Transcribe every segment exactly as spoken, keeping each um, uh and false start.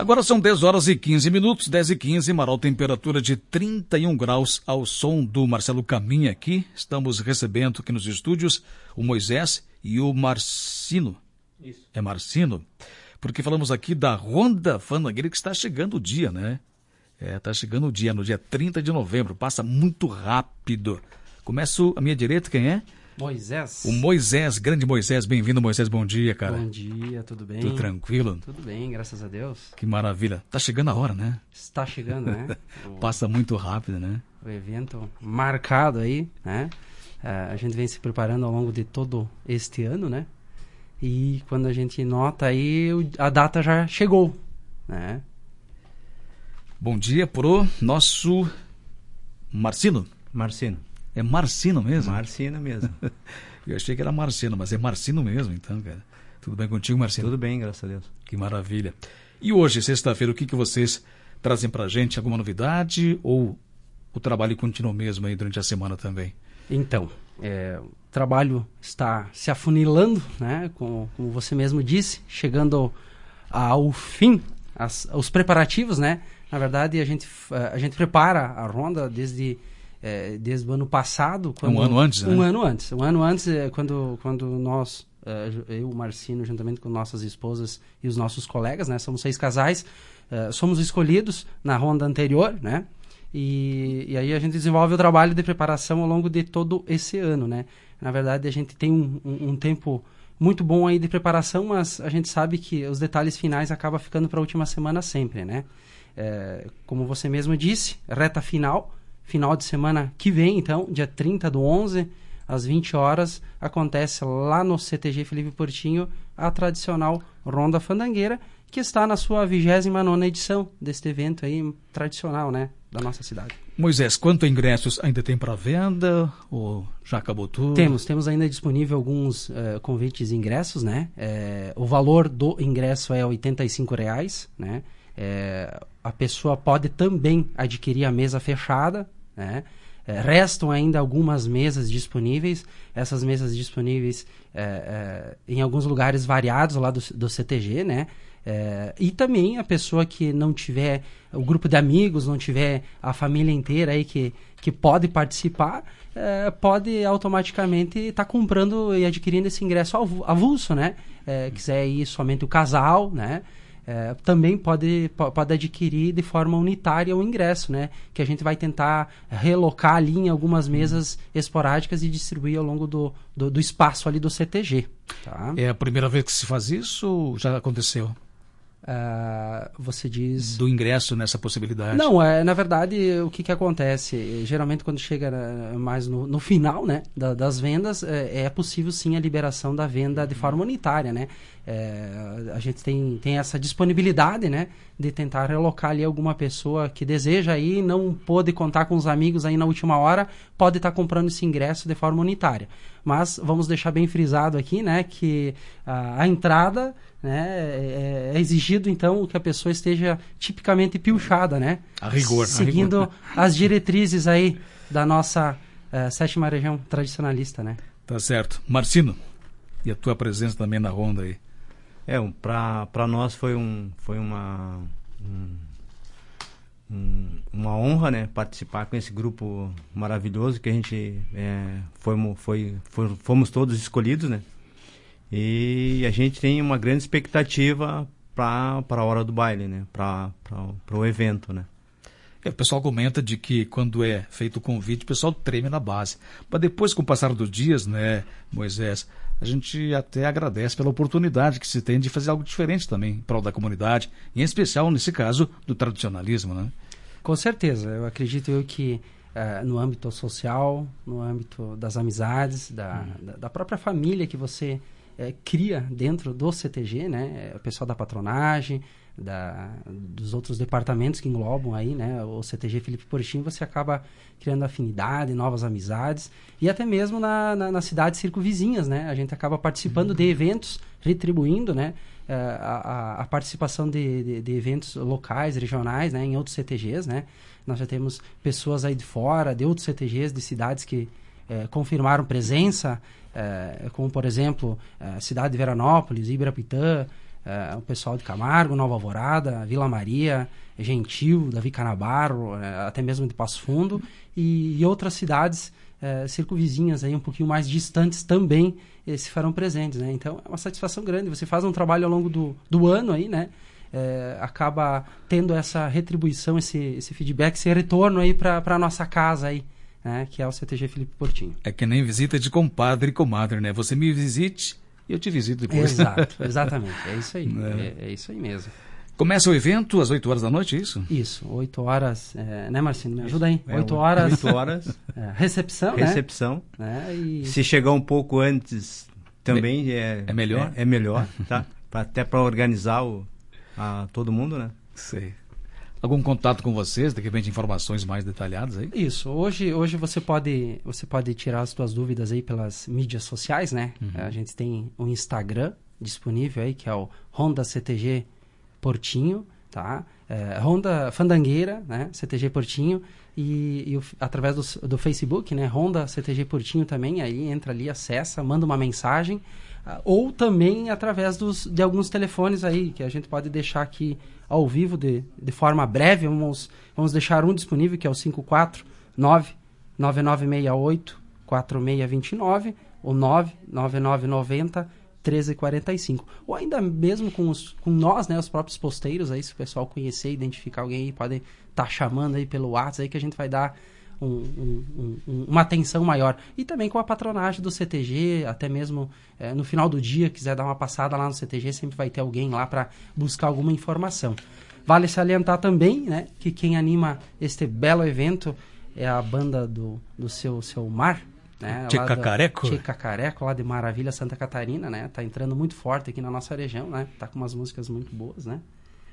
Agora são dez horas e quinze minutos, dez e quinze, Marol, temperatura de trinta e um graus ao som do Marcelo Caminha aqui. Estamos recebendo aqui nos estúdios o Moisés e o Marcino. Isso. É Marcino, porque falamos aqui da Ronda Fandangueira, que está chegando o dia, né? É, está chegando o dia, no dia trinta de novembro, passa muito rápido. Começo à minha direita, quem é? Moisés. O Moisés, grande Moisés, bem-vindo, Moisés, bom dia, cara. Bom dia, tudo bem? Tudo tranquilo? Tudo bem, graças a Deus. Que maravilha. Tá chegando a hora, né? Está chegando, né? o, Passa muito rápido, né? O evento marcado aí, né? Uh, a gente vem se preparando ao longo de todo este ano, né? E quando a gente nota aí, a data já chegou, né? Bom dia pro nosso Marcino. Marcino. É Marcino mesmo? Marcino mesmo. Eu achei que era Marcino, mas é Marcino mesmo, então, cara. Tudo bem contigo, Marcino? Tudo bem, graças a Deus. Que maravilha. E hoje, sexta-feira, o que, que vocês trazem pra gente? Alguma novidade ou o trabalho continua mesmo aí durante a semana também? Então, é, o trabalho está se afunilando, né? Como, como você mesmo disse, chegando ao, ao fim, as, os preparativos, né? Na verdade, a gente, a gente prepara a Ronda desde... É, desde o ano passado. Quando, um ano antes, né? Um ano antes. Um ano antes, é, quando, quando nós, é, eu, o Marcino, juntamente com nossas esposas e os nossos colegas, né? Somos seis casais, é, somos escolhidos na ronda anterior, né? E, e aí a gente desenvolve o trabalho de preparação ao longo de todo esse ano, né? Na verdade, a gente tem um, um, um tempo muito bom aí de preparação, mas a gente sabe que os detalhes finais acabam ficando para a última semana sempre, né? É, como você mesmo disse, reta final... Final de semana que vem, então, dia trinta do onze, às vinte horas, acontece lá no C T G Felipe Portinho a tradicional Ronda Fandangueira, que está na sua vigésima nona edição deste evento aí tradicional, né, da nossa cidade. Moisés, quanto a ingressos ainda tem para venda ou já acabou tudo? Temos, temos ainda disponível alguns uh, convites e ingressos, né? É, o valor do ingresso é oitenta e cinco reais, né? É, a pessoa pode também adquirir a mesa fechada, né? É, restam ainda algumas mesas disponíveis, essas mesas disponíveis é, é, em alguns lugares variados lá do, do C T G, né? É, e também a pessoa que não tiver, o grupo de amigos, não tiver a família inteira aí que, que pode participar, é, pode automaticamente estar tá comprando e adquirindo esse ingresso avulso, né? É, quiser ir somente o casal, né? É, também pode, pode adquirir de forma unitária o ingresso, né? Que a gente vai tentar relocar ali em algumas mesas esporádicas e distribuir ao longo do, do, do espaço ali do C T G. Tá? É a primeira vez que se faz isso ou já aconteceu? Uh, você diz... Do ingresso nessa possibilidade? Não, é, na verdade, o que, que acontece? Geralmente, quando chega na, mais no, no final, né, da, das vendas, é, é possível sim a liberação da venda de forma unitária, né? É, a gente tem, tem essa disponibilidade, né, de tentar relocar ali alguma pessoa que deseja ir, não pôde contar com os amigos aí na última hora, pode estar comprando esse ingresso de forma unitária. Mas vamos deixar bem frisado aqui, né, que a, a entrada, né, é, é exigido então que a pessoa esteja tipicamente pilchada, né? A rigor. Seguindo a rigor. as diretrizes aí da nossa uh, sétima região tradicionalista, né? Tá certo. Marcino, e a tua presença também na ronda aí? É, um, para nós foi, um, foi uma, um, um, uma honra, né, participar com esse grupo maravilhoso que a gente é, fomos, foi, foi, fomos todos escolhidos, né? E a gente tem uma grande expectativa para a hora do baile, né? Para o evento, né? É, o pessoal comenta de que quando é feito o convite, o pessoal treme na base. Mas depois, com o passar dos dias, né, Moisés, a gente até agradece pela oportunidade que se tem de fazer algo diferente também em prol da comunidade, em especial, nesse caso, do tradicionalismo, né? Com certeza. Eu acredito eu que uh, no âmbito social, no âmbito das amizades, da, hum. da, da própria família que você é, cria dentro do C T G, né? O pessoal da patronagem, da, dos outros departamentos que englobam aí, né? O C T G Felipe Portinho, você acaba criando afinidade, novas amizades, e até mesmo na, na, nas cidades circunvizinhas, né? A gente acaba participando uhum. de eventos, retribuindo, né? Uh, a, a participação de, de, de eventos locais, regionais, né? Em outros C T Gs, né? Nós já temos pessoas aí de fora, de outros C T Gs, de cidades que uh, confirmaram presença, uh, como, por exemplo, a cidade de Veranópolis, Ibirapitã, é, o pessoal de Camargo, Nova Alvorada, Vila Maria, Gentil, Davi Canabaro, é, até mesmo de Passo Fundo, e, e outras cidades é, circunvizinhas aí um pouquinho mais distantes também eh, se farão presentes, né? Então é uma satisfação grande. Você faz um trabalho ao longo do, do ano aí, né? É, acaba tendo essa retribuição, esse, esse feedback, esse retorno aí para a nossa casa aí, né? Que é o C T G Felipe Portinho. É que nem visita de compadre e comadre, né? Você me visite e eu te visito depois. Exato, exatamente. É isso aí. É. É, é isso aí mesmo. Começa o evento às oito horas da noite, é isso? Isso, oito horas, é, né, Marcinho? Me ajuda aí. É, oito horas. oito horas. É, recepção, Recepção. né? É, e... Se chegar um pouco antes, também é, é melhor? É, é melhor, tá? Pra, até para organizar o, a, todo mundo, né? Sei. Algum contato com vocês, de repente informações mais detalhadas aí? Isso. Hoje, hoje você pode você pode tirar as suas dúvidas aí pelas mídias sociais, né? Uhum. A gente tem o Instagram disponível aí, que é o Honda C T G Portinho, tá? É, Honda Fandangueira, né? C T G Portinho. E, e o, através do, do Facebook, né? Honda C T G Portinho também. Aí entra ali, acessa, manda uma mensagem. Uh, ou também através dos, de alguns telefones aí, que a gente pode deixar aqui ao vivo de, de forma breve. Vamos, vamos deixar um disponível, que é o cinco quatro nove nove nove seis oito quatro seis dois nove ou nove nove nove nove zero um três quatro cinco. Ou ainda mesmo com, os, com nós, né, os próprios posteiros, aí, se o pessoal conhecer, identificar alguém aí, pode estar tá chamando aí pelo WhatsApp, aí que a gente vai dar um, um, um, uma atenção maior. E também com a patronagem do C T G, até mesmo é, no final do dia, quiser dar uma passada lá no C T G, sempre vai ter alguém lá para buscar alguma informação. Vale salientar também, né, que quem anima este belo evento é a banda do, do seu, seu Mar, né? Tchê Cacareco? Tchê Cacareco, lá de Maravilha, Santa Catarina, né? Tá entrando muito forte aqui na nossa região, né? Tá com umas músicas muito boas, né?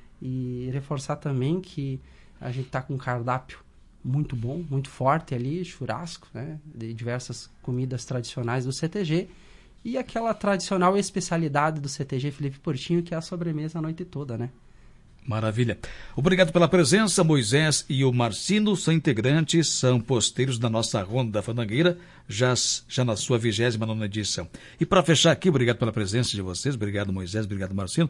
E reforçar também que a gente tá com um cardápio muito bom, muito forte ali, churrasco, né? De diversas comidas tradicionais do C T G. E aquela tradicional especialidade do C T G Felipe Portinho, que é a sobremesa a noite toda, né? Maravilha. Obrigado pela presença. Moisés e o Marcino são integrantes, são posteiros da nossa Ronda Fandangueira, já, já na sua vigésima nona edição. E para fechar aqui, obrigado pela presença de vocês. Obrigado, Moisés. Obrigado, Marcino.